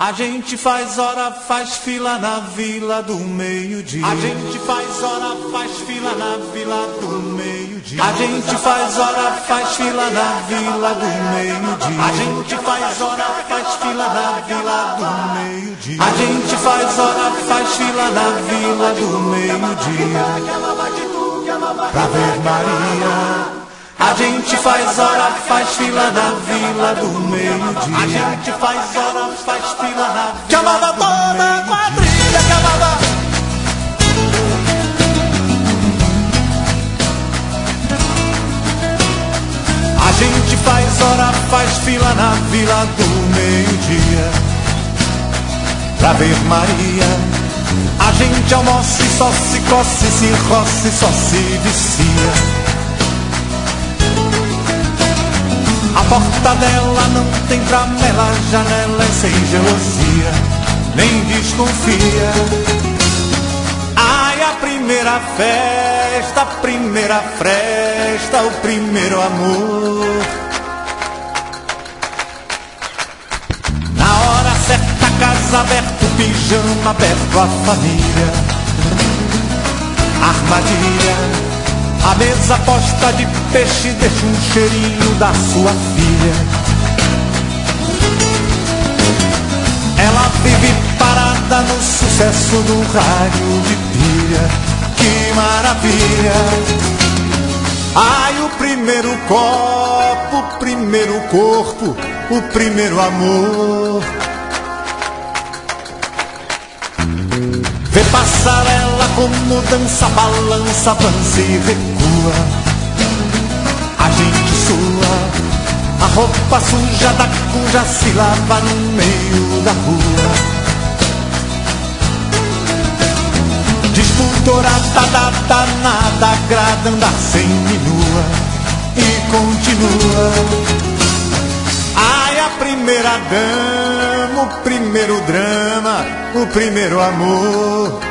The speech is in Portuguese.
A gente faz hora, faz fila na vila do meio-dia. A gente faz hora, faz fila na vila do meio-dia. A gente faz hora, faz fila na vila do meio-dia. A gente faz hora, faz fila na vila do meio-dia. A gente faz hora, faz fila na vila do meio-dia. Pra ver Maria. A gente faz hora, faz fila na vila do meio-dia. A gente faz hora, faz fila na vila chamava do toda meio-dia. Quadrilha, chamava. A gente faz hora, faz fila na vila do meio-dia. Pra ver Maria. A gente almoça e só se coce, se roça e só se vicia. A porta dela não tem tramela, a janela é sem gelosia, nem desconfia. Ai, a primeira festa, o primeiro amor. Na hora certa, casa aberta, pijama aberto, a família. Armadilha. A mesa posta de peixe deixa um cheirinho da sua filha. Ela vive parada no sucesso do rádio de pilha. Que maravilha! Ai, o primeiro copo, o primeiro corpo, o primeiro amor. Vê passarela como dança, balança, avança e recua. A gente sua, a roupa suja da cuja se lava no meio da rua. Despudorada, danada, agrada andar sem minua. E continua. Ai, a primeira dama, o primeiro drama, o primeiro amor.